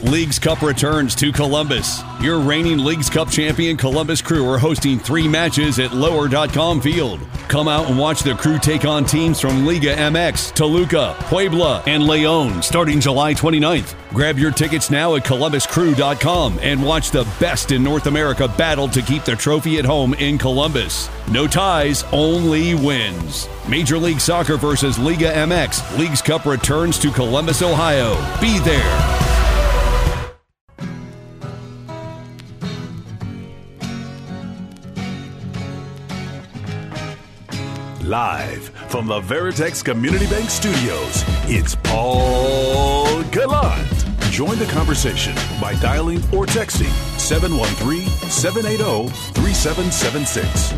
Leagues Cup returns to Columbus. Your reigning Leagues Cup champion Columbus Crew are hosting 3 matches at Lower.com Field. Come out and watch the Crew take on teams from Liga MX, Toluca, Puebla, and Leon starting July 29th. Grab your tickets now at ColumbusCrew.com and watch the best in North America battle to keep the trophy at home in Columbus. No ties, only wins. Major League Soccer versus Liga MX. Leagues Cup returns to Columbus, Ohio. Be there. Live from the Veritex Community Bank Studios, it's Paul Gallant. Join the conversation by dialing or texting 713-780-3776.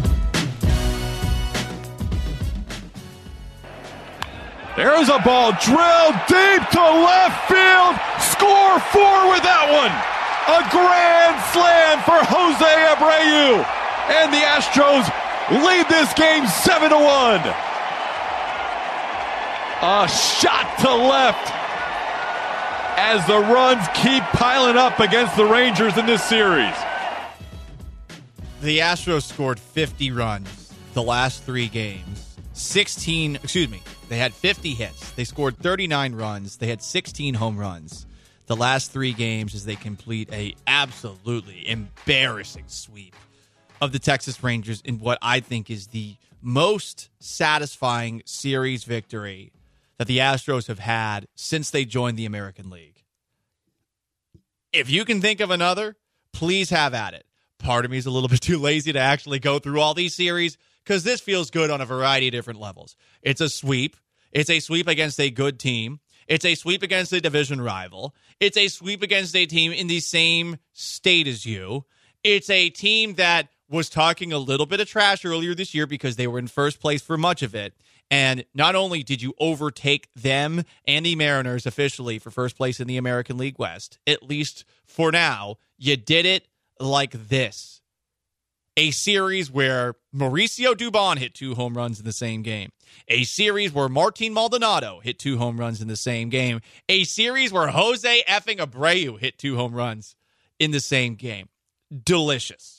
There's a ball drilled deep to left field. Score 4 with that one. A grand slam for Jose Abreu. And the Astros lead this game 7-1. A shot to left as the runs keep piling up against the Rangers in this series. The Astros scored 50 runs the last 3 games. They had 50 hits. They scored 39 runs. They had 16 home runs the last 3 games as they complete a absolutely embarrassing sweep of the Texas Rangers in what I think is the most satisfying series victory that the Astros have had since they joined the American League. If you can think of another, please have at it. Part of me is a little bit too lazy to actually go through all these series because this feels good on a variety of different levels. It's a sweep. It's a sweep against a good team. It's a sweep against a division rival. It's a sweep against a team in the same state as you. It's a team that was talking a little bit of trash earlier this year because they were in first place for much of it. And not only did you overtake them and the Mariners officially for first place in the American League West, at least for now, you did it like this. A series where Mauricio Dubon hit 2 home runs in the same game. A series where Martin Maldonado hit 2 home runs in the same game. A series where Jose effing Abreu hit 2 home runs in the same game. Delicious.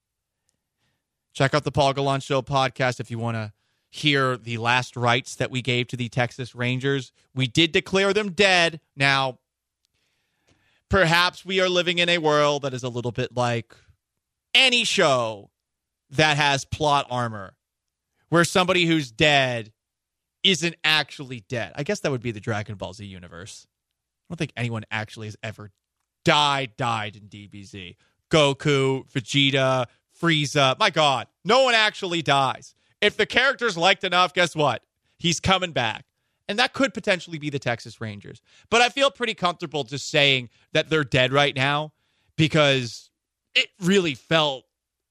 Check out the Paul Gallant Show podcast if you want to hear the last rites that we gave to the Texas Rangers. We did declare them dead. Now, perhaps we are living in a world that is a little bit like any show that has plot armor, where somebody who's dead isn't actually dead. I guess that would be the Dragon Ball Z universe. I don't think anyone actually has ever died in DBZ. Goku, Vegeta, Frieza. My God, no one actually dies. If the character's liked enough, guess what? He's coming back. And that could potentially be the Texas Rangers. But I feel pretty comfortable just saying that they're dead right now because it really felt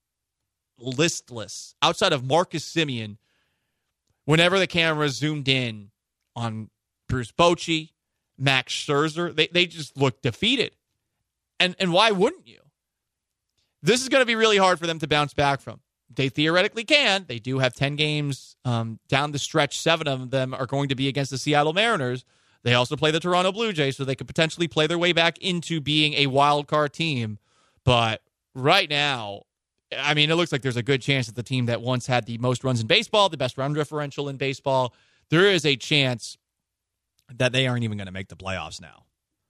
listless. Outside of Marcus Semien, whenever the camera zoomed in on Bruce Bochy, Max Scherzer, they just looked defeated. And why wouldn't you? This is going to be really hard for them to bounce back from. They theoretically can. They do have 10 games down the stretch. 7 of them are going to be against the Seattle Mariners. They also play the Toronto Blue Jays, so they could potentially play their way back into being a wild card team. But right now, I mean, it looks like there's a good chance that the team that once had the most runs in baseball, the best run differential in baseball, there is a chance that they aren't even going to make the playoffs now.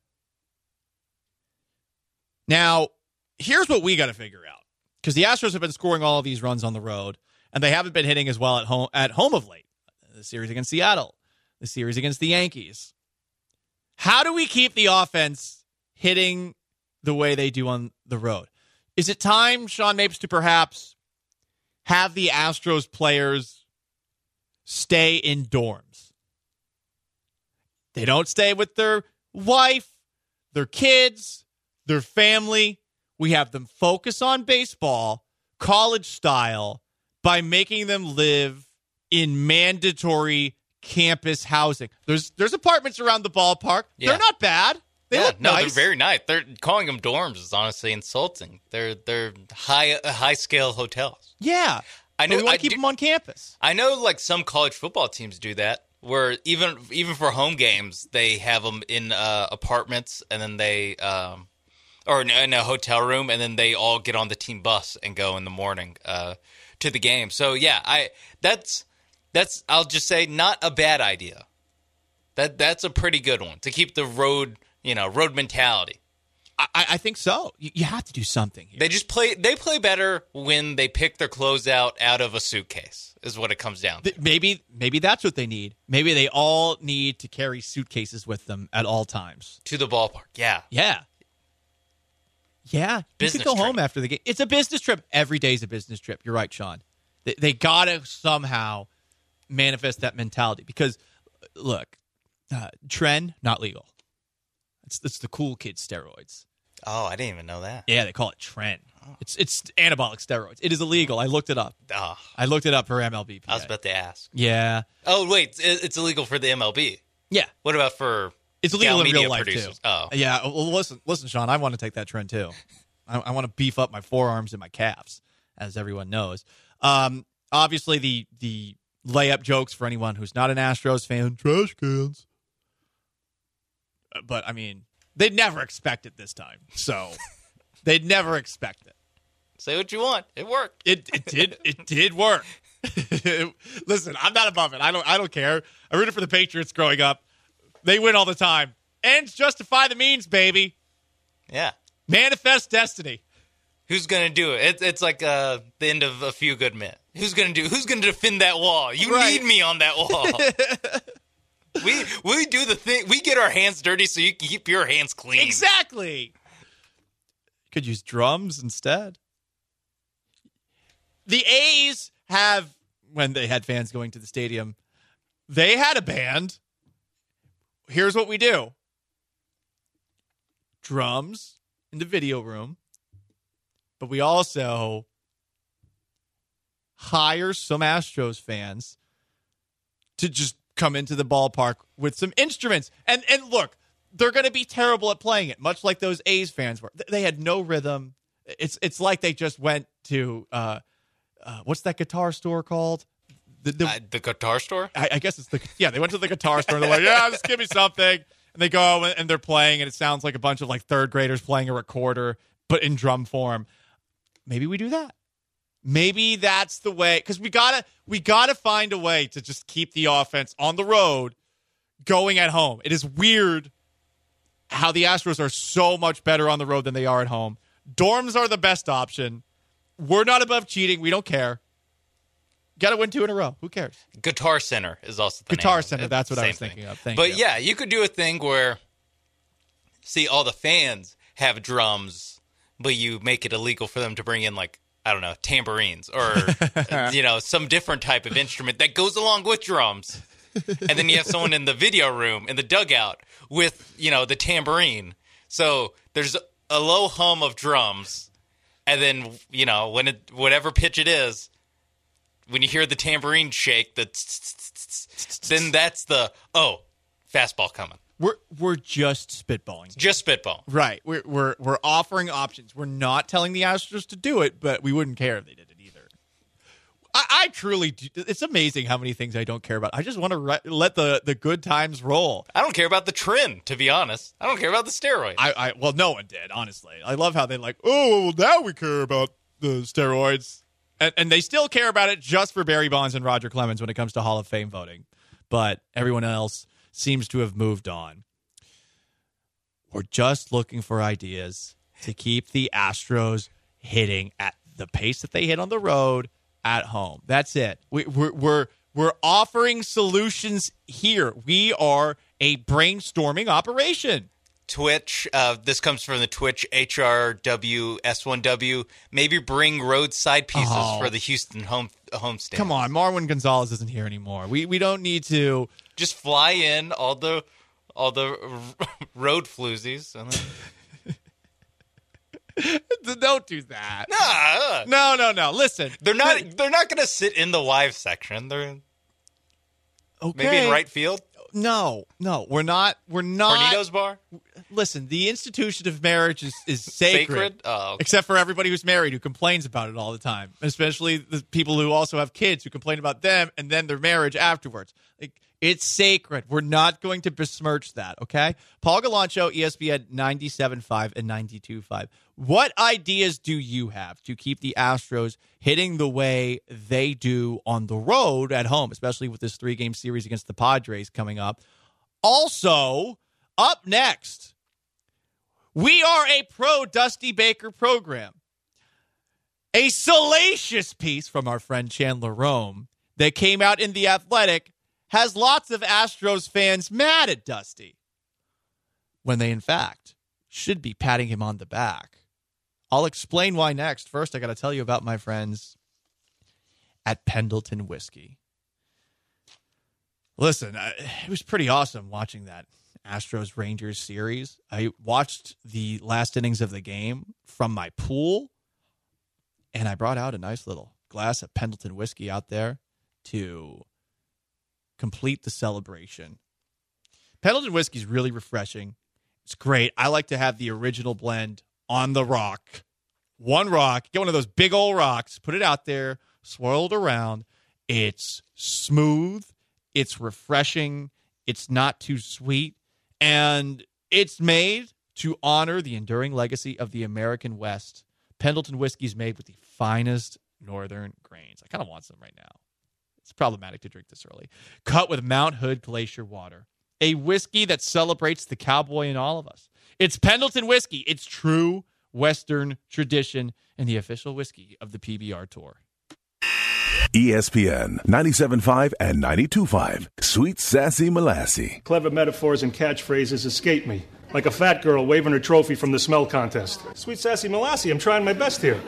Now, here's what we got to figure out. Because the Astros have been scoring all of these runs on the road, and they haven't been hitting as well at home of late. The series against Seattle, the series against the Yankees. How do we keep the offense hitting the way they do on the road? Is it time, Sean Mapes, to perhaps have the Astros players stay in dorms? They don't stay with their wife, their kids, their family. We have them focus on baseball, college style, by making them live in mandatory campus housing. There's apartments around the ballpark. Yeah. They're not bad. They look nice. They're very nice. They're calling them dorms is honestly insulting. They're high scale hotels. Yeah. I know. We want to keep them on campus. I know, like some college football teams do that. where even for home games, they have them in apartments, and then they or in a hotel room, and then they all get on the team bus and go in the morning to the game. So yeah, that's I'll just say not a bad idea. That's a pretty good one to keep the road mentality. I think so. You have to do something here. They play better when they pick their clothes out of a suitcase, is what it comes down to. Maybe that's what they need. Maybe they all need to carry suitcases with them at all times. To the ballpark, yeah. Yeah. Business you could go trip. home after the game. It's a business trip. Every day's a business trip. You're right, Sean. They got to somehow manifest that mentality because, look, Tren, not legal. It's the cool kids steroids. Oh, I didn't even know that. Yeah, they call it Tren. It's anabolic steroids. It is illegal. I looked it up. Oh, I looked it up for MLB. I was about to ask. Yeah. Oh, wait, it's illegal for the MLB. Yeah. What about for It's illegal in media real life, producers? too. Oh. Yeah, well, listen, Sean, I want to take that trend, too. I want to beef up my forearms and my calves, as everyone knows. Obviously, the layup jokes for anyone who's not an Astros fan, trash cans. But, I mean, they'd never expect it this time. So, they'd never expect it. Say what you want. It worked. It did work. Listen, I'm not above it. I don't care. I rooted for the Patriots growing up. They win all the time. Ends justify the means, baby. Yeah. Manifest destiny. Who's gonna do it? It's like the end of A Few Good Men. Who's gonna defend that wall? You need me on that wall. We do the thing. We get our hands dirty so you can keep your hands clean. Exactly. Could use drums instead. The A's have, when they had fans going to the stadium, they had a band. Here's what we do. Drums in the video room. But we also hire some Astros fans to just come into the ballpark with some instruments. And look, they're going to be terrible at playing it, much like those A's fans were. They had no rhythm. It's like they just went to, what's that guitar store called? The guitar store? I guess it's they went to the guitar store and they're like, yeah, just give me something. And they go and they're playing and it sounds like a bunch of like third graders playing a recorder, but in drum form. Maybe we do that. Maybe that's the way, because we gotta find a way to just keep the offense on the road going at home. It is weird how the Astros are so much better on the road than they are at home. Dorms are the best option. We're not above cheating. We don't care. Got to win 2 in a row. Who cares? Guitar Center is also the Guitar name. Center. That's what I was thinking of. Thank you. But yeah, you could do a thing where, see, all the fans have drums, but you make it illegal for them to bring in, like, I don't know, tambourines or, some different type of instrument that goes along with drums. And then you have someone in the video room, in the dugout, with, the tambourine. So there's a low hum of drums. And then, whatever pitch it is, when you hear the tambourine shake, then that's the, fastball coming. We're just spitballing. Just spitball. Right. We're offering options. We're not telling the Astros to do it, but we wouldn't care if they did it either. I truly do. It's amazing how many things I don't care about. I just want to let the good times roll. I don't care about the trend, to be honest. I don't care about the steroids. Well, no one did, honestly. I love how they now we care about the steroids. And they still care about it just for Barry Bonds and Roger Clemens when it comes to Hall of Fame voting. But everyone else seems to have moved on. We're just looking for ideas to keep the Astros hitting at the pace that they hit on the road at home. That's it. We're offering solutions here. We are a brainstorming operation. Twitch, this comes from the Twitch HRWS1W. Maybe bring roadside pieces for the Houston homestand. Come on, Marwin Gonzalez isn't here anymore. We don't need to just fly in all the road floozies. And then... Don't do that. No. Listen, they're not going to sit in the wives section. They're okay. Maybe in right field. No, we're not. Cornito's bar. listen, the institution of marriage is sacred. Oh, okay. Except for everybody who's married who complains about it all the time, especially the people who also have kids who complain about them and then their marriage afterwards. Like, it's sacred. We're not going to besmirch that, okay? Paul Gallant Show, ESPN 97.5 and 92.5. What ideas do you have to keep the Astros hitting the way they do on the road at home, especially with this 3-game series against the Padres coming up? Also, up next, we are a pro Dusty Baker program. A salacious piece from our friend Chandler Rome that came out in The Athletic has lots of Astros fans mad at Dusty when they, in fact, should be patting him on the back. I'll explain why next. First, I got to tell you about my friends at Pendleton Whiskey. Listen, it was pretty awesome watching that Astros-Rangers series. I watched the last innings of the game from my pool, and I brought out a nice little glass of Pendleton Whiskey out there to complete the celebration. Pendleton Whiskey is really refreshing. It's great. I like to have the original blend on the rock. One rock. Get one of those big old rocks. Put it out there. Swirl it around. It's smooth. It's refreshing. It's not too sweet. And it's made to honor the enduring legacy of the American West. Pendleton Whiskey is made with the finest northern grains. I kind of want some right now. It's problematic to drink this early. Cut with Mount Hood Glacier water. A whiskey that celebrates the cowboy in all of us. It's Pendleton Whiskey. It's true Western tradition and the official whiskey of the PBR Tour. ESPN 97.5 and 92.5. Sweet Sassy Molassy. Clever metaphors and catchphrases escape me, like a fat girl waving her trophy from the smell contest. Sweet Sassy Molassy, I'm trying my best here.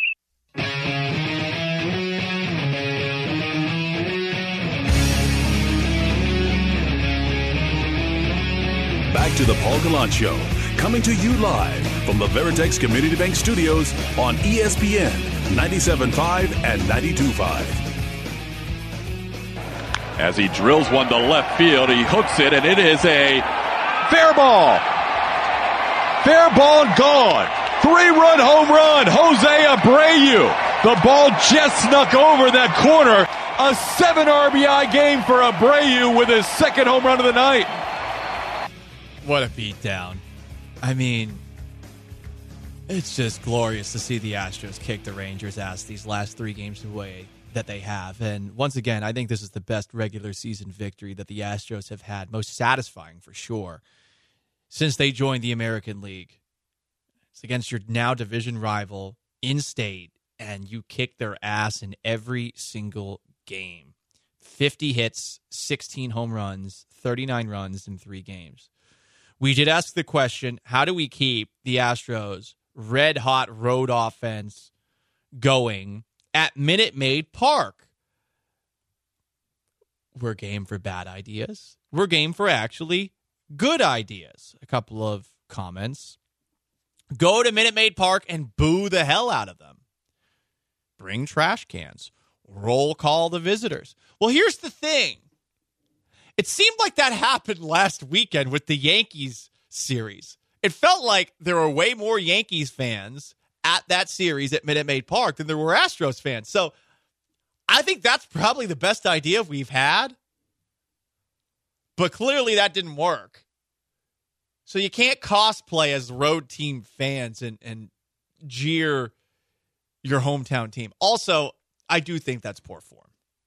Back to the Paul Gallant Show, coming to you live from the Veritex Community Bank Studios on ESPN 97.5 and 92.5. As he drills one to left field, he hooks it, and it is a fair ball. Fair ball gone. 3-run home run, Jose Abreu. The ball just snuck over that corner. A 7 RBI game for Abreu with his second home run of the night. What a beatdown. I mean, it's just glorious to see the Astros kick the Rangers' ass these last 3 games away that they have. And once again, I think this is the best regular season victory that the Astros have had, most satisfying for sure, since they joined the American League. It's against your now division rival in state, and you kick their ass in every single game. 50 hits, 16 home runs, 39 runs in 3 games. We did ask the question, how do we keep the Astros' red-hot road offense going at Minute Maid Park? We're game for bad ideas. We're game for actually good ideas. A couple of comments. Go to Minute Maid Park and boo the hell out of them. Bring trash cans. Roll call the visitors. Well, here's the thing. It seemed like that happened last weekend with the Yankees series. It felt like there were way more Yankees fans at that series at Minute Maid Park than there were Astros fans. So I think that's probably the best idea we've had. But clearly that didn't work. So you can't cosplay as road team fans and jeer your hometown team. Also, I do think that's poor form.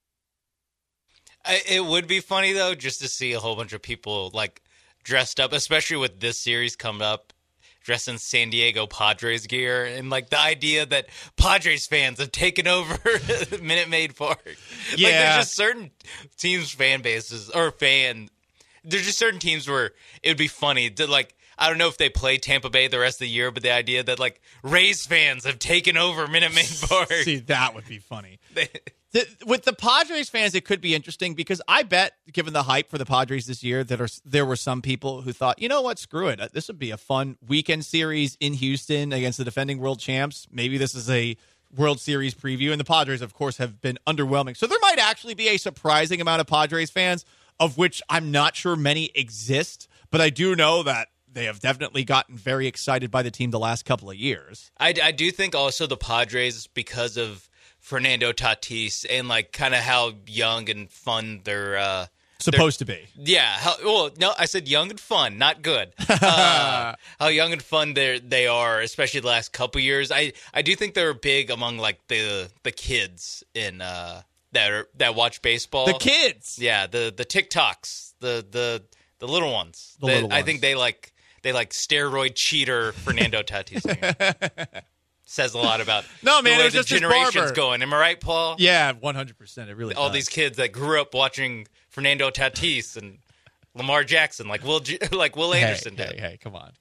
It would be funny, though, just to see a whole bunch of people, like, dressed up, especially with this series coming up, dressed in San Diego Padres gear. And, like, the idea that Padres fans have taken over Minute Maid Park. Yeah. Like, there's just certain teams' fan bases, there's just certain teams where it would be funny to, like, I don't know if they play Tampa Bay the rest of the year, but the idea that, like, Rays fans have taken over Minute Maid Park. See, that would be funny. With the Padres fans, it could be interesting because I bet, given the hype for the Padres this year, that there were some people who thought, you know what, screw it. This would be a fun weekend series in Houston against the defending world champs. Maybe this is a World Series preview. And the Padres, of course, have been underwhelming. So there might actually be a surprising amount of Padres fans, of which I'm not sure many exist. But I do know that they have definitely gotten very excited by the team the last couple of years. I do think also the Padres, because of Fernando Tatis and like kind of how young and fun they're supposed to be. Yeah. No, I said young and fun, not good. How young and fun they are, especially the last couple years. I do think they're big among like the kids in that watch baseball. The kids. Yeah, the TikToks, the little ones. I think they like steroid cheater Fernando Tatis. Says a lot about no, man, the way it was the just his generation's barber. Going. Am I right, Paul? Yeah, 100%. It really all does. These kids that grew up watching Fernando Tatis and Lamar Jackson, like Will Anderson did. Hey, come on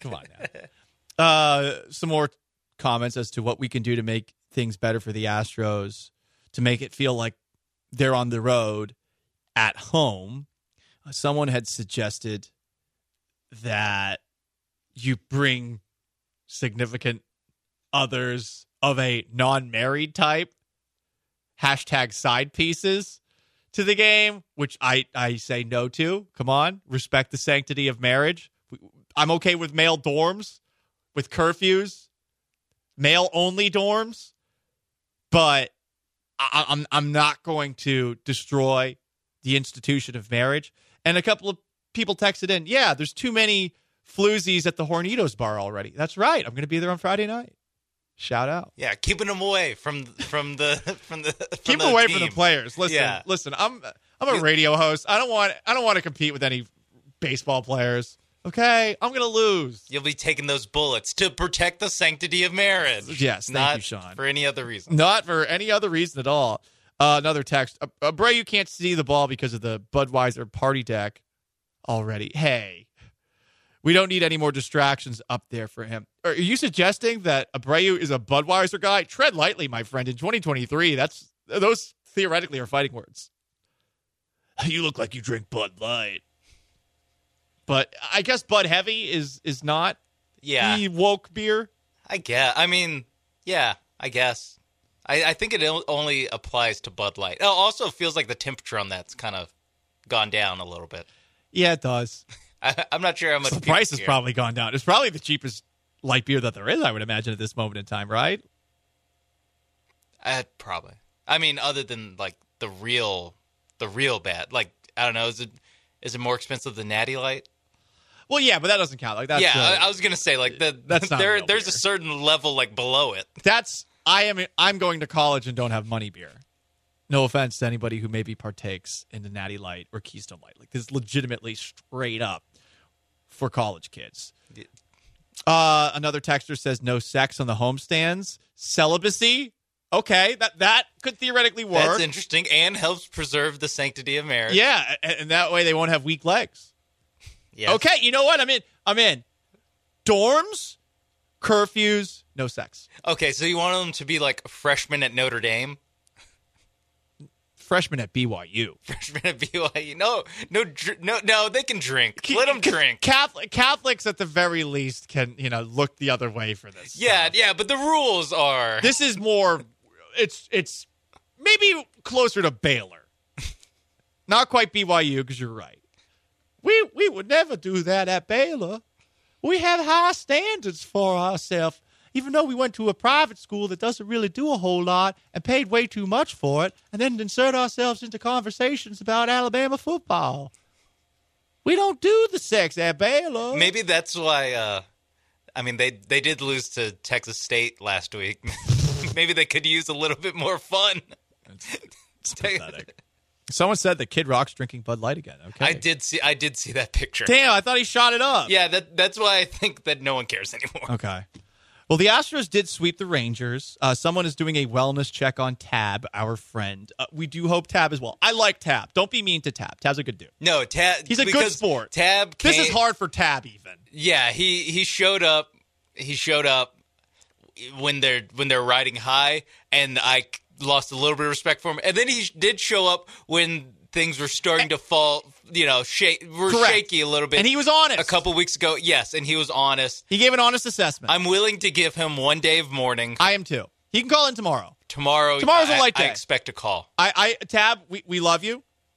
now. Some more comments as to what we can do to make things better for the Astros, to make it feel like they're on the road at home. Someone had suggested that you bring significant others of a non-married type, hashtag side pieces, to the game, which I say no to. Come on, respect the sanctity of marriage. I'm okay with male dorms, with curfews, male-only dorms, but I'm not going to destroy the institution of marriage. And a couple of people texted in, yeah, there's too many floozies at the Hornitos bar already. That's right. I'm going to be there on Friday night. Shout out. Yeah, keeping them away from the keep the away team. from the players. Listen. I'm a radio host. I don't want to compete with any baseball players. Okay, I'm going to lose. You'll be taking those bullets to protect the sanctity of marriage. Yes, thank you, Sean. Not for any other reason. Not for any other reason at all. Another text. Bray, you can't see the ball because of the Budweiser party deck already. Hey, we don't need any more distractions up there for him. Are you suggesting that Abreu is a Budweiser guy? Tread lightly, my friend. In 2023, those theoretically are fighting words. You look like you drink Bud Light. But I guess Bud Heavy is not the woke beer. I guess. I mean, yeah, I guess. I think it only applies to Bud Light. It also feels like the temperature on that's kind of gone down a little bit. Yeah, it does. I'm not sure how much the price has probably gone down. It's probably the cheapest light beer that there is, I would imagine, at this moment in time, right? Probably. I mean, other than like the real bad. Like, I don't know. Is it more expensive than Natty Light? Well, yeah, but that doesn't count. Like that's I was gonna say like that's not there's a certain level like below it. I'm going to college and don't have money beer. No offense to anybody who maybe partakes in the Natty Light or Keystone Light. Like this is legitimately straight up for college kids. Yeah. Another texter says no sex on the homestands. Celibacy. Okay, that could theoretically work. That's interesting and helps preserve the sanctity of marriage. Yeah, and that way they won't have weak legs. Yes. Okay, you know what? I'm in. Dorms, curfews, no sex. Okay, so you want them to be like freshmen at Notre Dame? Freshmen at BYU. Freshmen at BYU. No, they can drink. Let them drink. Catholics at the very least can, look the other way for this. Yeah, but the rules are... This is more... It's maybe closer to Baylor. Not quite BYU, because you're right. We would never do that at Baylor. We have high standards for ourselves, even though we went to a private school that doesn't really do a whole lot and paid way too much for it, and then insert ourselves into conversations about Alabama football. We don't do the sex at Baylor. Maybe that's why, they did lose to Texas State last week. Maybe they could use a little bit more fun. It's pathetic. Someone said that Kid Rock's drinking Bud Light again. Okay, I did see that picture. Damn, I thought he shot it up. Yeah, that's why I think that no one cares anymore. Okay. Well, the Astros did sweep the Rangers. Someone is doing a wellness check on Tab, our friend. We do hope Tab as well. I like Tab. Don't be mean to Tab. Tab's a good dude. No, Tab. He's a good sport. Tab. This is hard for Tab even. Yeah, he showed up. He showed up when they're riding high, and I lost a little bit of respect for him. And then he did show up when things were starting to fall, shaky a little bit. And he was honest. A couple weeks ago, yes, and he was honest. He gave an honest assessment. I'm willing to give him 1 day of mourning. I am too. He can call in tomorrow. Tomorrow's a light day. I expect a call. Tab, we love you,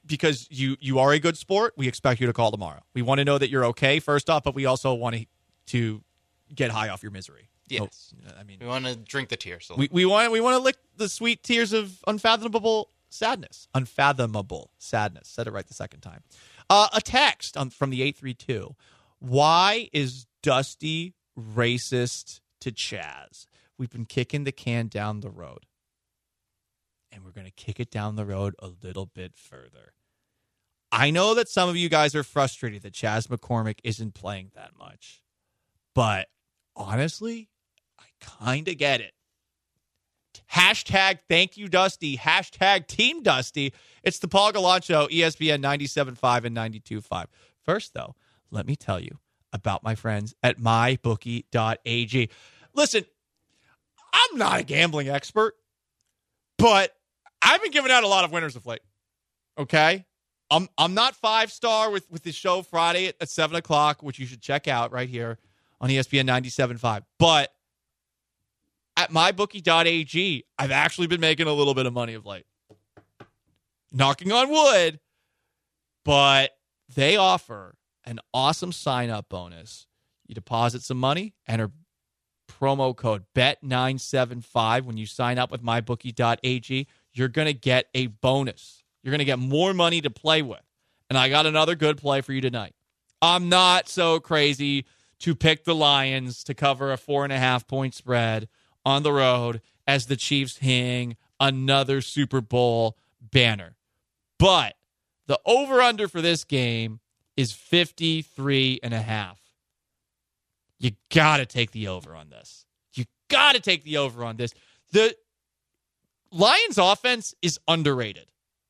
because you are a good sport, we expect you to call tomorrow. We want to know that you're okay, first off, but we also want to get high off your misery. Yes. So, I mean, we want to drink the tears. We want to lick the sweet tears of unfathomable sadness. Unfathomable sadness. Said it right the second time. A text from the 832. Why is Dusty racist to Chaz? We've been kicking the can down the road. And we're going to kick it down the road a little bit further. I know that some of you guys are frustrated that Chaz McCormick isn't playing that much. But honestly, I kind of get it. Hashtag thank you, Dusty. Hashtag Team Dusty. It's the Paul Gallant Show, ESPN 97.5 and 92.5. First, though, let me tell you about my friends at mybookie.ag. Listen, I'm not a gambling expert, but I've been giving out a lot of winners of late. Okay? I'm not 5-star with the show Friday at 7 o'clock, which you should check out right here on ESPN 97.5. But at mybookie.ag, I've actually been making a little bit of money of late. Knocking on wood. But they offer an awesome sign-up bonus. You deposit some money, enter promo code BET975 when you sign up with mybookie.ag. You're going to get a bonus. You're going to get more money to play with. And I got another good play for you tonight. I'm not so crazy to pick the Lions to cover a 4.5-point spread on the road as the Chiefs hang another Super Bowl banner. But the over-under for this game is 53.5. You got to take the over on this. You got to take the over on this. The Lions offense is underrated.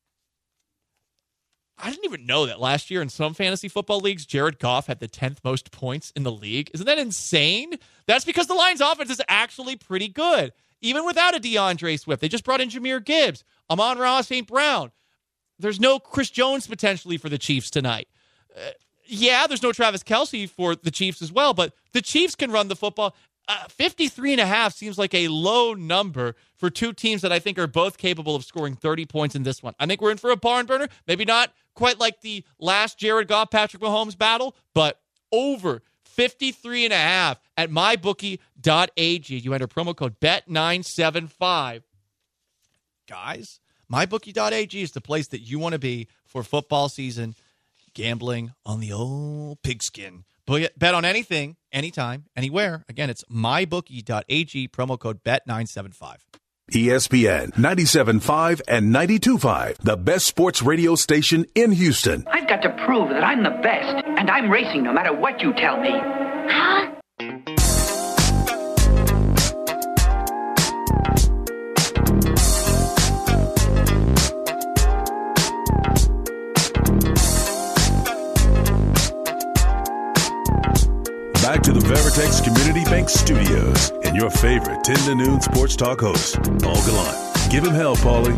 I didn't even know that last year in some fantasy football leagues, Jared Goff had the 10th most points in the league. Isn't that insane? That's because the Lions offense is actually pretty good. Even without a DeAndre Swift. They just brought in Jahmyr Gibbs, Amon-Ra St. Brown. There's no Chris Jones potentially for the Chiefs tonight. Yeah, there's no Travis Kelce for the Chiefs as well, but the Chiefs can run the football. 53.5 seems like a low number for two teams that I think are both capable of scoring 30 points in this one. I think we're in for a barn burner. Maybe not quite like the last Jared Goff, Patrick Mahomes battle, but over 53.5 at mybookie.ag. You enter promo code BET975. Guys, mybookie.ag is the place that you want to be for football season. Gambling on the old pigskin. Bet on anything, anytime, anywhere. Again, it's mybookie.ag, promo code BET975. ESPN 97.5 and 92.5, the best sports radio station in Houston. I've got to prove that I'm the best, and I'm racing no matter what you tell me. Huh? Back to the Veritex Community Bank Studios and your favorite 10 to noon sports talk host, Paul Gallant. Give him hell, Paulie.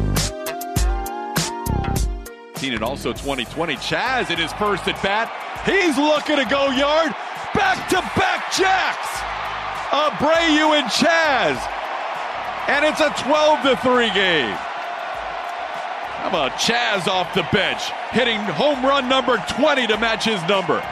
And also 2020, Chaz in his first at bat. He's looking to go yard. Back-to-back jacks. Abreu and Chaz. And it's a 12-3 game. How about Chaz off the bench, hitting home run number 20 to match his number.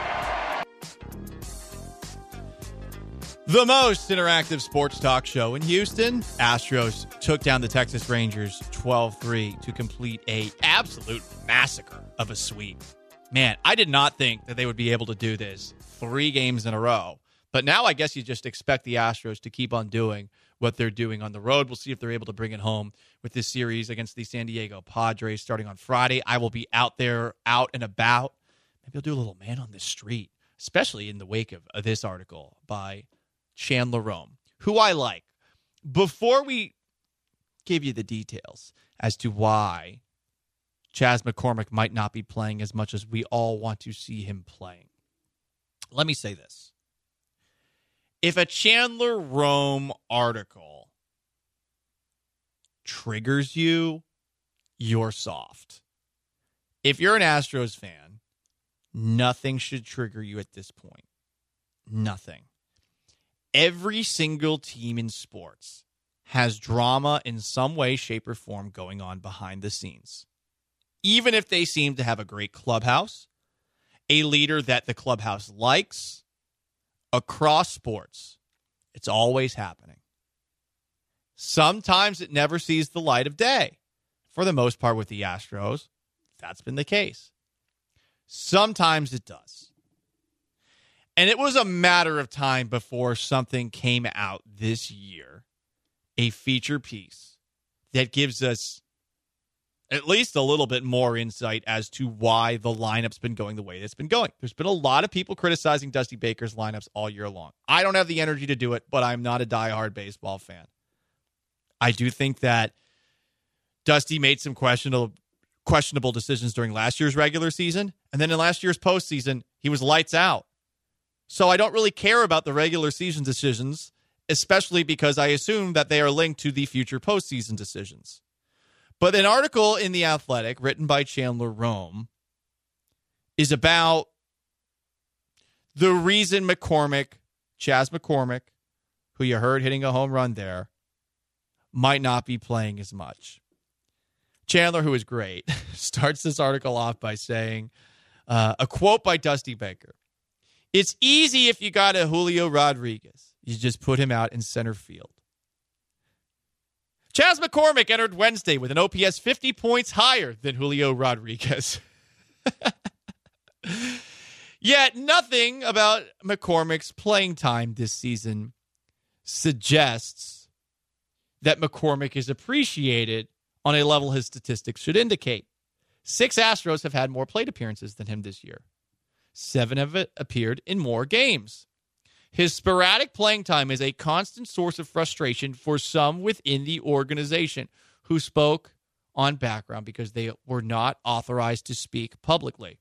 The most interactive sports talk show in Houston. Astros took down the Texas Rangers 12-3 to complete a absolute massacre of a sweep. Man, I did not think that they would be able to do this 3 games in a row. But now I guess you just expect the Astros to keep on doing what they're doing on the road. We'll see if they're able to bring it home with this series against the San Diego Padres starting on Friday. I will be out there, out and about. Maybe I'll do a little man on the street, especially in the wake of this article by Chandler Rome, who I like. Before we give you the details as to why Chaz McCormick might not be playing as much as we all want to see him playing, let me say this. If a Chandler Rome article triggers you, you're soft. If you're an Astros fan, nothing should trigger you at this point. Nothing. Every single team in sports has drama in some way, shape, or form going on behind the scenes. even if they seem to have a great clubhouse, a leader that the clubhouse likes, across sports, it's always happening. Sometimes it never sees the light of day. For the most part with the Astros, that's been the case. Sometimes it does. And it was a matter of time before something came out this year, a feature piece that gives us at least a little bit more insight as to why the lineup's been going the way it's been going. There's been a lot of people criticizing Dusty Baker's lineups all year long. I don't have the energy to do it, but I'm not a diehard baseball fan. I do think that Dusty made some questionable decisions during last year's regular season, and then in last year's postseason, he was lights out. So I don't really care about the regular season decisions, especially because I assume that they are linked to the future postseason decisions. But an article in The Athletic written by Chandler Rome is about the reason Chas McCormick, who you heard hitting a home run there, might not be playing as much. Chandler, who is great, starts this article off by saying, a quote by Dusty Baker. "It's easy if you got a Julio Rodriguez. You just put him out in center field." Chas McCormick entered Wednesday with an OPS 50 points higher than Julio Rodriguez. Yet nothing about McCormick's playing time this season suggests that McCormick is appreciated on a level his statistics should indicate. 6 Astros have had more plate appearances than him this year. 7 of it appeared in more games. His sporadic playing time is a constant source of frustration for some within the organization who spoke on background because they were not authorized to speak publicly.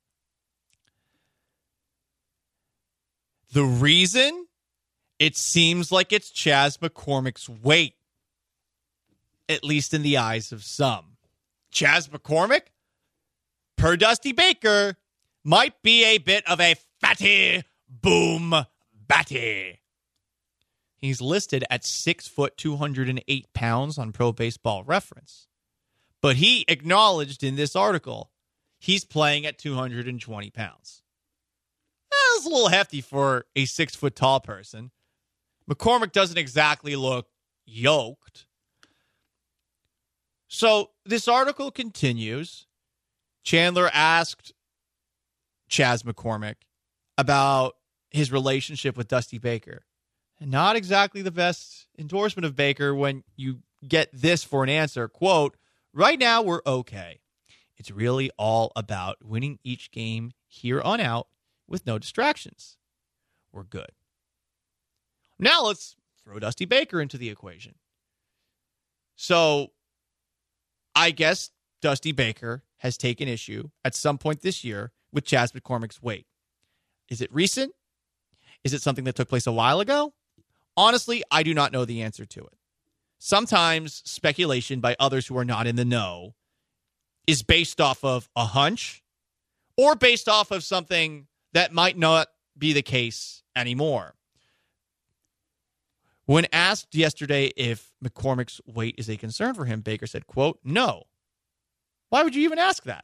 The reason? It seems like it's Chas McCormick's weight, at least in the eyes of some. Chas McCormick, per Dusty Baker, might be a bit of a fatty boom batty. He's listed at 6 foot 208 pounds on Pro Baseball Reference. But he acknowledged in this article he's playing at 220 pounds. That's a little hefty for a 6 foot tall person. McCormick doesn't exactly look yoked. So this article continues. Chandler asked Chas McCormick about his relationship with Dusty Baker. And not exactly the best endorsement of Baker when you get this for an answer. Quote, "Right now we're okay. It's really all about winning each game here on out with no distractions. We're good." Now let's throw Dusty Baker into the equation. So I guess Dusty Baker has taken issue at some point this year with Chas McCormick's weight. Is it recent? Is it something that took place a while ago? Honestly, I do not know the answer to it. Sometimes speculation by others who are not in the know is based off of a hunch or based off of something that might not be the case anymore. When asked yesterday if McCormick's weight is a concern for him, Baker said, quote, "No. Why would you even ask that?"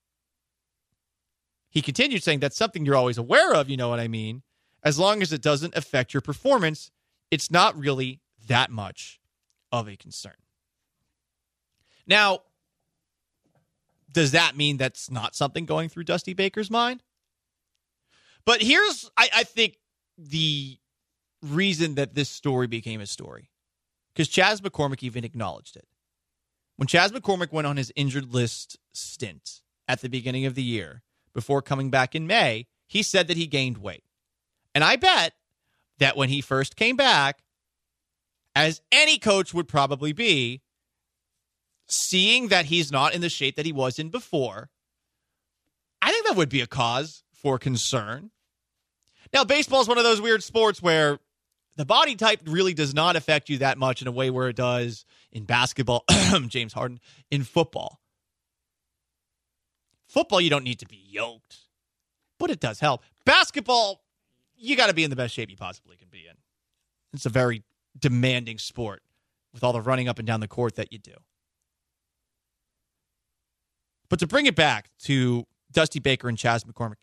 He continued saying, "That's something you're always aware of, you know what I mean? As long as it doesn't affect your performance, it's not really that much of a concern." Now, does that mean that's not something going through Dusty Baker's mind? But here's, I think, the reason that this story became a story. Because Chas McCormick even acknowledged it. When Chas McCormick went on his injured list stint at the beginning of the year, before coming back in May, he said that he gained weight. And I bet that when he first came back, as any coach would probably be, seeing that he's not in the shape that he was in before, I think that would be a cause for concern. Now, baseball is one of those weird sports where the body type really does not affect you that much in a way where it does in basketball, James Harden, in football. Football, you don't need to be yoked, but it does help. Basketball, you got to be in the best shape you possibly can be in. It's a very demanding sport with all the running up and down the court that you do. But to bring it back to Dusty Baker and Chas McCormick,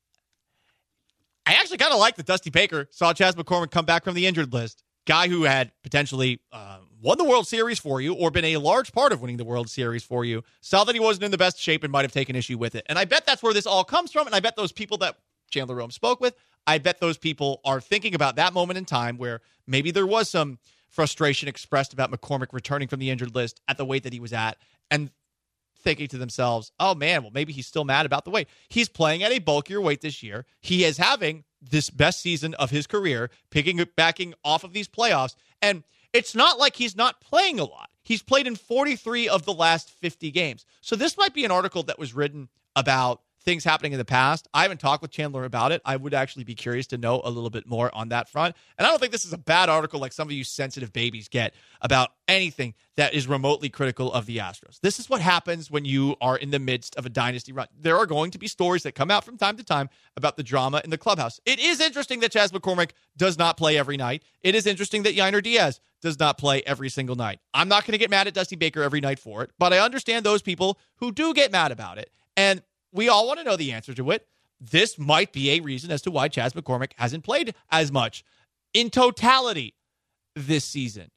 I actually kind of like that Dusty Baker saw Chas McCormick come back from the injured list. Guy who had potentially won the World Series for you or been a large part of winning the World Series for you, saw that he wasn't in the best shape and might have taken issue with it. And I bet that's where this all comes from. And I bet those people that Chandler Rome spoke with, I bet those people are thinking about that moment in time where maybe there was some frustration expressed about McCormick returning from the injured list at the weight that he was at and thinking to themselves, oh man, well maybe he's still mad about the weight. He's playing at a bulkier weight this year. He is having this best season of his career, backing off of these playoffs. And it's not like he's not playing a lot. He's played in 43 of the last 50 games. So this might be an article that was written about things happening in the past. I haven't talked with Chandler about it. I would actually be curious to know a little bit more on that front. And I don't think this is a bad article like some of you sensitive babies get about anything that is remotely critical of the Astros. This is what happens when you are in the midst of a dynasty run. There are going to be stories that come out from time to time about the drama in the clubhouse. It is interesting that Chas McCormick does not play every night. It is interesting that Yainer Diaz does not play every single night. I'm not going to get mad at Dusty Baker every night for it, but I understand those people who do get mad about it. And we all want to know the answer to it. This might be a reason as to why Chas McCormick hasn't played as much in totality this season.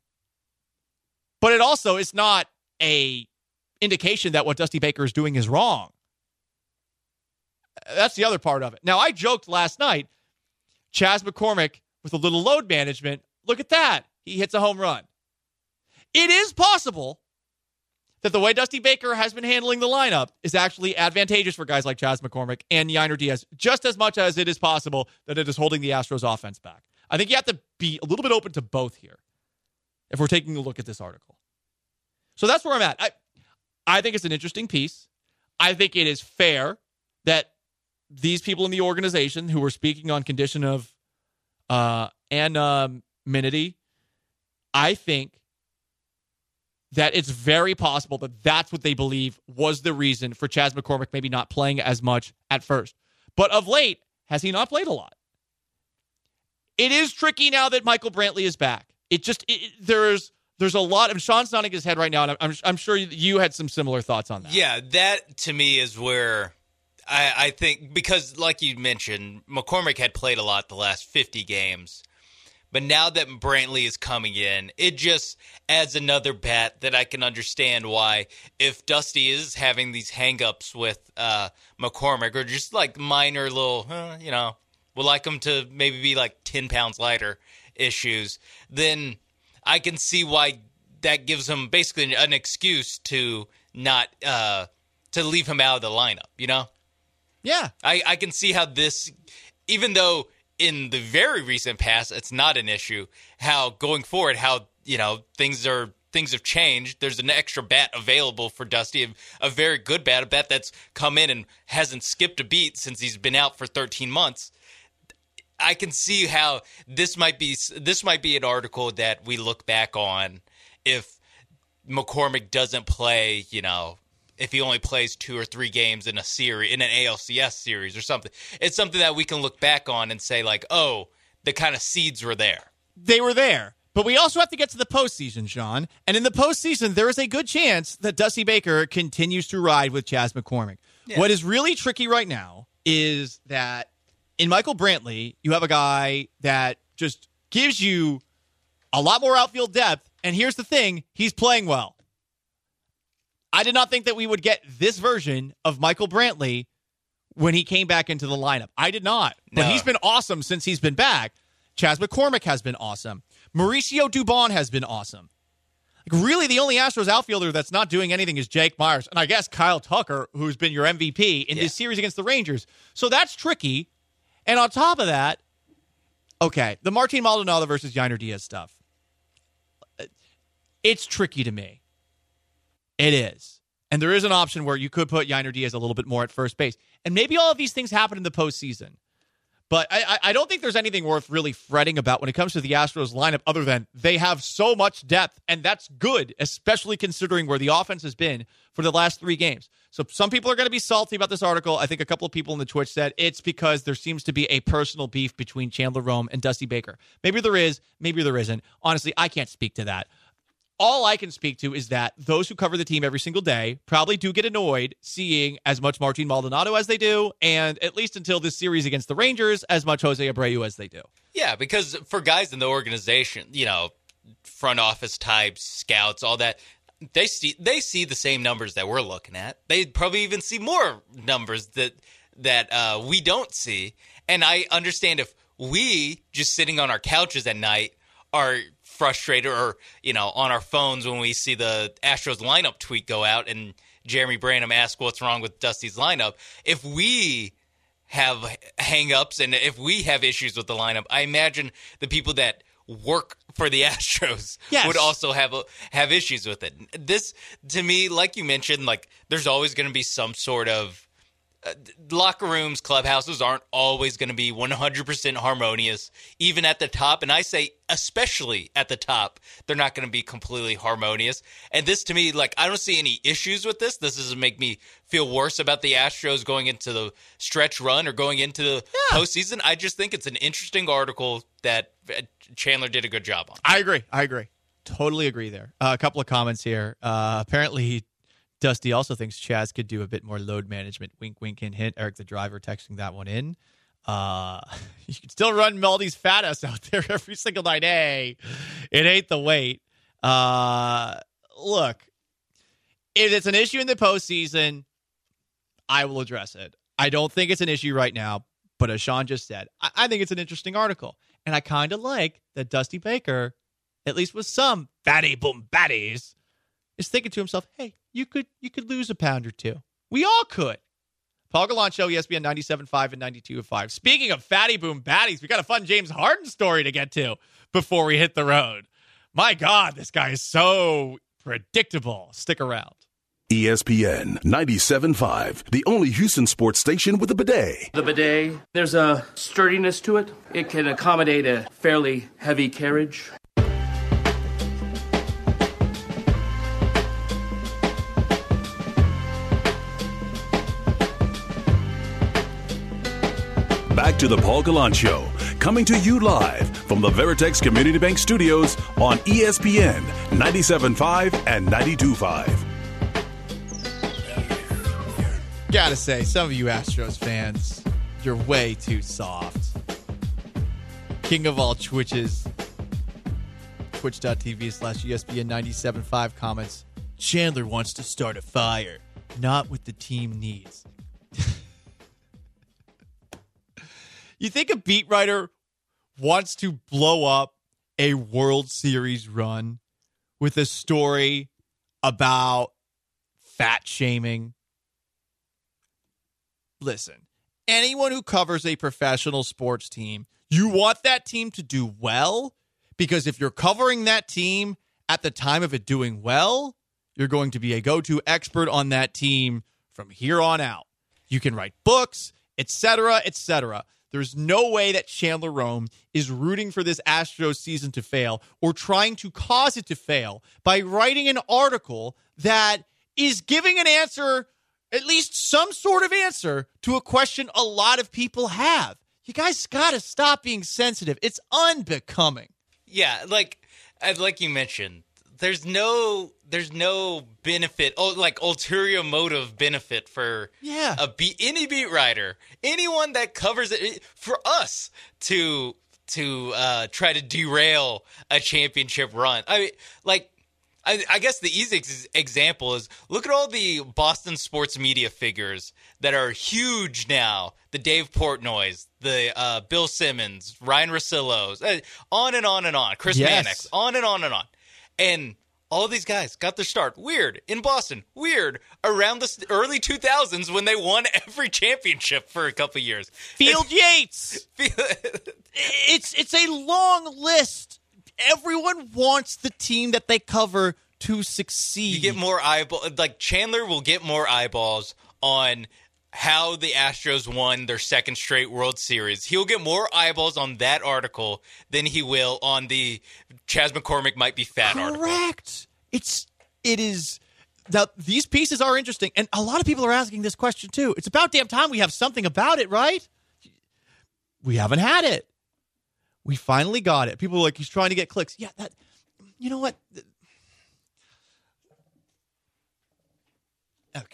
But it also is not a indication that what Dusty Baker is doing is wrong. That's the other part of it. Now, I joked last night, Chas McCormick with a little load management. Look at that. He hits a home run. It is possible that the way Dusty Baker has been handling the lineup is actually advantageous for guys like Chas McCormick and Yainer Diaz, just as much as it is possible that it is holding the Astros offense back. I think you have to be a little bit open to both here if we're taking a look at this article. So that's where I'm at. I think it's an interesting piece. I think it is fair that these people in the organization who were speaking on condition of anonymity, I think that it's very possible that that's what they believe was the reason for Chas McCormick maybe not playing as much at first. But of late, has he not played a lot? It is tricky now that Michael Brantley is back. There's a lot. Sean's nodding his head right now, and I'm sure you had some similar thoughts on that. Yeah, that to me is where I think, because like you mentioned, McCormick had played a lot the last 50 games. But now that Brantley is coming in, it just adds another bat that I can understand why, if Dusty is having these hang-ups with McCormick, or just like minor little, would like him to maybe be like 10 pounds lighter issues, then I can see why that gives him basically an excuse to not to leave him out of the lineup, you know? Yeah. I can see how this, even though in the very recent past, it's not an issue. How going forward, how things have changed. There's an extra bat available for Dusty, a very good bat, a bat that's come in and hasn't skipped a beat since he's been out for 13 months. I can see how this might be an article that we look back on if McCormick doesn't play, if he only plays 2 or 3 games in a series, in an ALCS series or something. It's something that we can look back on and say, like, oh, the kind of seeds were there. They were there. But we also have to get to the postseason, Sean. And in the postseason, there is a good chance that Dusty Baker continues to ride with Chas McCormick. Yeah. What is really tricky right now is that in Michael Brantley, you have a guy that just gives you a lot more outfield depth. And here's the thing, he's playing well. I did not think that we would get this version of Michael Brantley when he came back into the lineup. I did not. But he's been awesome since he's been back. Chas McCormick has been awesome. Mauricio Dubon has been awesome. Like, really, the only Astros outfielder that's not doing anything is Jake Myers. And I guess Kyle Tucker, who's been your MVP in this series against the Rangers. So that's tricky. And on top of that, okay, the Martin Maldonado versus Yainer Diaz stuff. It's tricky to me. It is. And there is an option where you could put Yainer Diaz a little bit more at first base. And maybe all of these things happen in the postseason. But I don't think there's anything worth really fretting about when it comes to the Astros lineup other than they have so much depth, and that's good, especially considering where the offense has been for the last 3 games. So some people are going to be salty about this article. I think a couple of people in the Twitch said it's because there seems to be a personal beef between Chandler Rome and Dusty Baker. Maybe there is, maybe there isn't. Honestly, I can't speak to that. all I can speak to is that those who cover the team every single day probably do get annoyed seeing as much Martin Maldonado as they do, and at least until this series against the Rangers, as much Jose Abreu as they do. Yeah, because for guys in the organization, front office types, scouts, all that, they see the same numbers that we're looking at. They probably even see more numbers that we don't see. And I understand if we just sitting on our couches at night are frustrated, or on our phones when we see the Astros lineup tweet go out and Jeremy Branham asks what's wrong with Dusty's lineup. If we have hang-ups and if we have issues with the lineup, I imagine the people that work for the Astros would also have issues with it. This, to me, like you mentioned, like there's always going to be some sort of locker rooms, clubhouses aren't always going to be 100% harmonious, even at the top. And I say especially at the top, they're not going to be completely harmonious. And this, to me, like I don't see any issues with this. This doesn't make me feel worse about the Astros going into the stretch run or going into the postseason. I just think it's an interesting article that Chandler did a good job on. I agree. Totally agree there. A couple of comments here. Apparently, Dusty also thinks Chaz could do a bit more load management. Wink, wink, hint, hint. Eric the driver texting that one in. You can still run Maldy's fat ass out there every single night. Hey, it ain't the weight. Look, if it's an issue in the postseason, I will address it. I don't think it's an issue right now, but as Sean just said, I think it's an interesting article. And I kind of like that Dusty Baker, at least with some fatty boom baddies, is thinking to himself, hey, you could lose a pound or two. We all could. Paul Gallant Show, ESPN 97.5 and 92.5. Speaking of fatty boom baddies, we got a fun James Harden story to get to before we hit the road. My God, this guy is so predictable. Stick around. ESPN 97.5, the only Houston sports station with a bidet. The bidet, there's a sturdiness to it. It can accommodate a fairly heavy carriage. Back to the Paul Gallant Show, coming to you live from the Veritex Community Bank Studios on ESPN 97.5 and 92.5. Gotta say, some of you Astros fans, you're way too soft. King of all Twitches, twitch.tv/ESPN 97.5 comments, Chandler wants to start a fire, not what the team needs. You think a beat writer wants to blow up a World Series run with a story about fat shaming? Listen, anyone who covers a professional sports team, you want that team to do well, because if you're covering that team at the time of it doing well, you're going to be a go-to expert on that team from here on out. You can write books, etc., etc. There's no way that Chandler Rome is rooting for this Astros season to fail or trying to cause it to fail by writing an article that is giving an answer, at least some sort of answer, to a question a lot of people have. You guys got to stop being sensitive. It's unbecoming. Yeah, like you mentioned, there's no benefit, ulterior motive benefit for any beat writer, anyone that covers it, for us to try to derail a championship run. I guess the easiest example is look at all the Boston sports media figures that are huge now. The Dave Portnoys, the Bill Simmons, Ryan Russillos, on and on and on. Chris Mannix, on and on and on. And all these guys got their start weird in Boston, weird around the early 2000s when they won every championship for a couple years. Field Yates. It's a long list. Everyone wants the team that they cover to succeed. You get more eyeballs. Like Chandler will get more eyeballs on how the Astros won their second straight World Series. He'll get more eyeballs on that article than he will on the Chas McCormick might be fat article. Correct. It is. Now, these pieces are interesting, and a lot of people are asking this question too. It's about damn time we have something about it, right? We haven't had it. We finally got it. People are like, he's trying to get clicks. Yeah, you know what? Okay.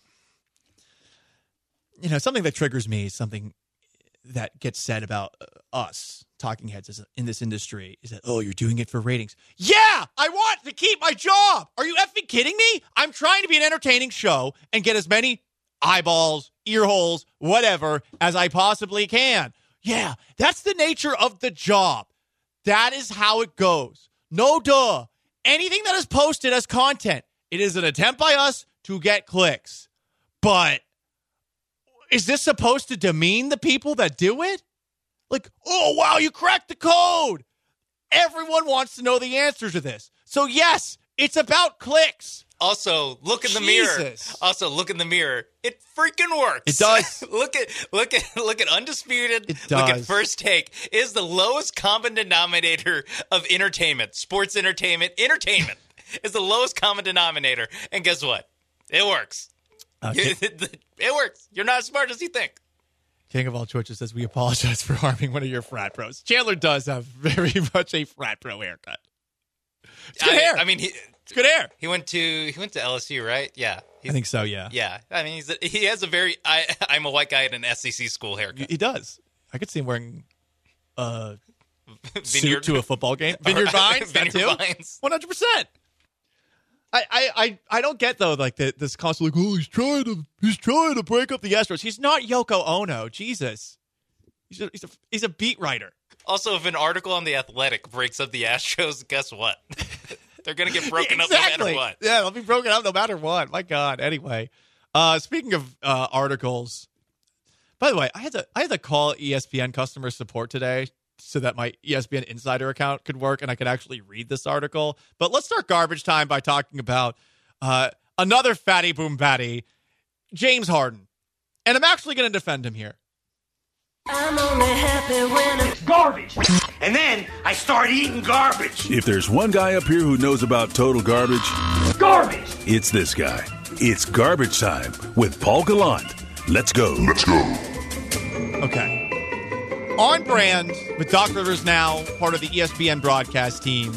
Something that triggers me is something that gets said about us talking heads in this industry is that, oh, you're doing it for ratings. Yeah, I want to keep my job. Are you effing kidding me? I'm trying to be an entertaining show and get as many eyeballs, ear holes, whatever, as I possibly can. Yeah, that's the nature of the job. That is how it goes. No duh. Anything that is posted as content, it is an attempt by us to get clicks. But is this supposed to demean the people that do it? Like, oh, wow, you cracked the code. Everyone wants to know the answer to this. So, yes, it's about clicks. Also, look in the mirror. Also, look in the mirror. It freaking works. It does. Look at Undisputed. It does. Look at First Take. It is the lowest common denominator of entertainment. Sports entertainment. Entertainment is the lowest common denominator. And guess what? It works. Okay. It works. You're not as smart as you think. King of all Twitches says, we apologize for harming one of your frat bros. Chandler does have very much a frat bro haircut. It's good hair. I mean, it's good hair. He went to LSU, right? Yeah. I think so, yeah. Yeah. I mean, he has a very I'm a white guy in an SEC school haircut. He does. I could see him wearing a suit to a football game. Vineyard Vines, that too. 100%. I don't get though, like this constant like, oh, he's trying to break up the Astros. He's not Yoko Ono. Jesus, he's a beat writer. Also, if an article on The Athletic breaks up the Astros, guess what? They're gonna get broken up no matter what. Yeah, they'll be broken up no matter what. My God. Anyway, speaking of articles, by the way, I had to call ESPN customer support today so that my ESPN Insider account could work and I could actually read this article. But let's start garbage time by talking about another fatty boom batty, James Harden. And I'm actually going to defend him here. I'm only happy when it's garbage. And then I start eating garbage. If there's one guy up here who knows about total garbage, it's this guy. It's garbage time with Paul Gallant. Let's go. Okay. On brand with Doc Rivers now part of the ESPN broadcast team,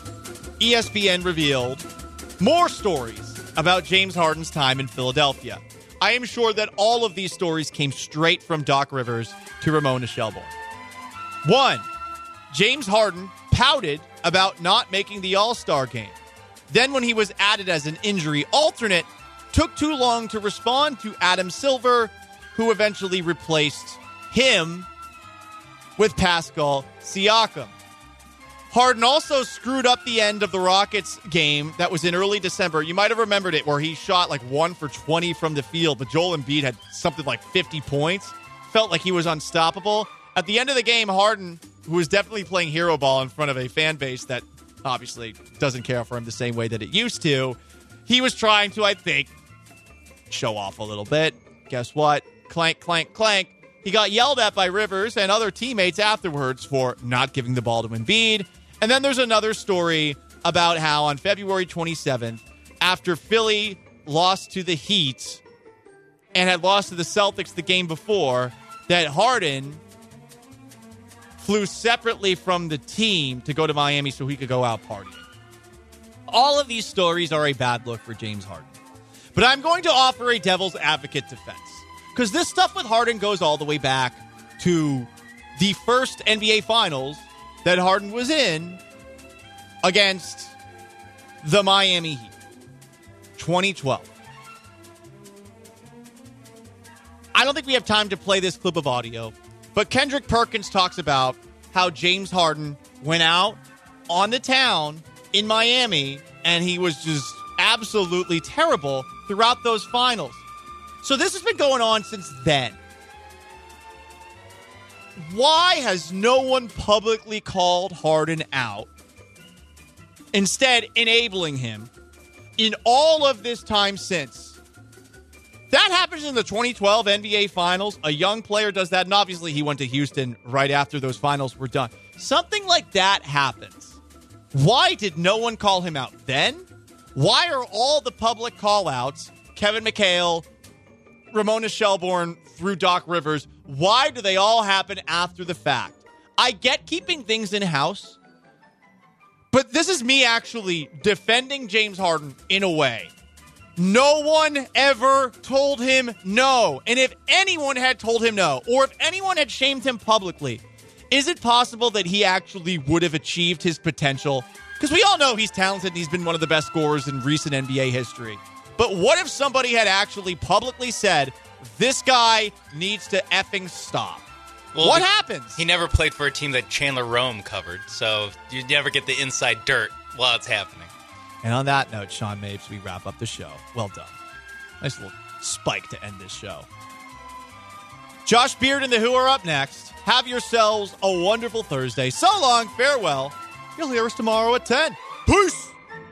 ESPN revealed more stories about James Harden's time in Philadelphia. I am sure that all of these stories came straight from Doc Rivers to Ramona Shelburne. 1. James Harden pouted about not making the All-Star game. Then when he was added as an injury alternate, took too long to respond to Adam Silver, who eventually replaced him with Pascal Siakam. Harden also screwed up the end of the Rockets game that was in early December. You might have remembered it, where he shot like 1 for 20 from the field, but Joel Embiid had something like 50 points. Felt like he was unstoppable. At the end of the game, Harden, who was definitely playing hero ball in front of a fan base that obviously doesn't care for him the same way that it used to, he was trying to, I think, show off a little bit. Guess what? Clank, clank, clank. He got yelled at by Rivers and other teammates afterwards for not giving the ball to Embiid. And then there's another story about how on February 27th, after Philly lost to the Heat and had lost to the Celtics the game before, that Harden flew separately from the team to go to Miami so he could go out partying. All of these stories are a bad look for James Harden. But I'm going to offer a devil's advocate defense, because this stuff with Harden goes all the way back to the first NBA Finals that Harden was in against the Miami Heat, 2012. I don't think we have time to play this clip of audio, but Kendrick Perkins talks about how James Harden went out on the town in Miami and he was just absolutely terrible throughout those finals. So this has been going on since then. Why has no one publicly called Harden out, instead enabling him in all of this time since? That happens in the 2012 NBA Finals. A young player does that, and obviously he went to Houston right after those finals were done. Something like that happens. Why did no one call him out then? Why are all the public call-outs, Kevin McHale, Ramona Shelburne through Doc Rivers, why do they all happen after the fact? I get keeping things in-house, but this is me actually defending James Harden in a way No one ever told him no. And if anyone had told him no, or if anyone had shamed him publicly, is it possible that he actually would have achieved his potential? Because we all know he's talented and he's been one of the best scorers in recent NBA history. But what if somebody had actually publicly said, this guy needs to effing stop? Well, what happens? He never played for a team that Chandler Rome covered, so you never get the inside dirt while it's happening. And on that note, Sean Mapes, we wrap up the show. Well done. Nice little spike to end this show. Josh Beard and the Who are up next. Have yourselves a wonderful Thursday. So long, farewell. You'll hear us tomorrow at 10. Peace!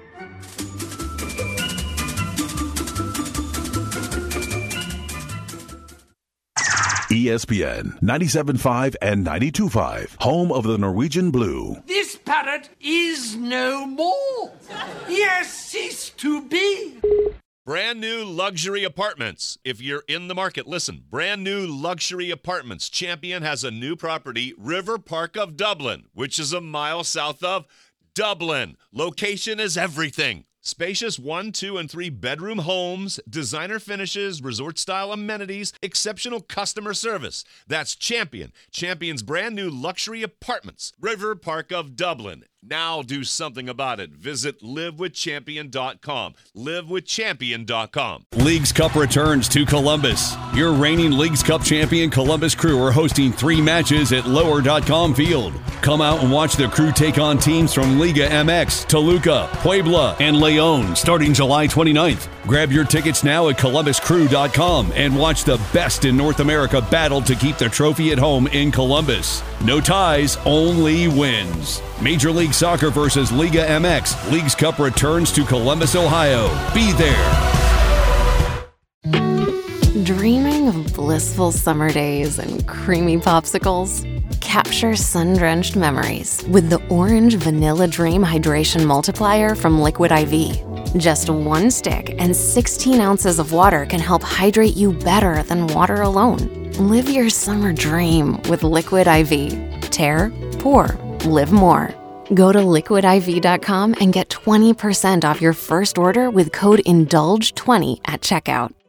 ESPN 97.5 and 92.5, home of the Norwegian Blue. This parrot is no more. He has ceased to be. Brand new luxury apartments. If you're in the market, listen. Brand new luxury apartments. Champion has a new property, River Park of Dublin, which is a mile south of Dublin. Location is everything. Spacious 1, 2, and 3 bedroom homes, designer finishes, resort-style amenities, exceptional customer service. That's Champion. Champion's brand new luxury apartments. River Park of Dublin. Now do something about it. Visit livewithchampion.com. Livewithchampion.com. Leagues Cup returns to Columbus. Your reigning Leagues Cup champion Columbus Crew are hosting 3 matches at lower.com field. Come out and watch the Crew take on teams from Liga MX, Toluca, Puebla, and León starting July 29th. Grab your tickets now at columbuscrew.com and watch the best in North America battle to keep the trophy at home in Columbus. No ties, only wins. Major League Soccer versus Liga MX. Leagues Cup returns to Columbus, Ohio. Be there. Dreaming of blissful summer days and creamy popsicles? Capture sun-drenched memories with the Orange Vanilla Dream Hydration Multiplier from Liquid IV. Just 1 stick and 16 ounces of water can help hydrate you better than water alone. Live your summer dream with Liquid IV. Tear, pour, live more. Go to liquidiv.com and get 20% off your first order with code INDULGE20 at checkout.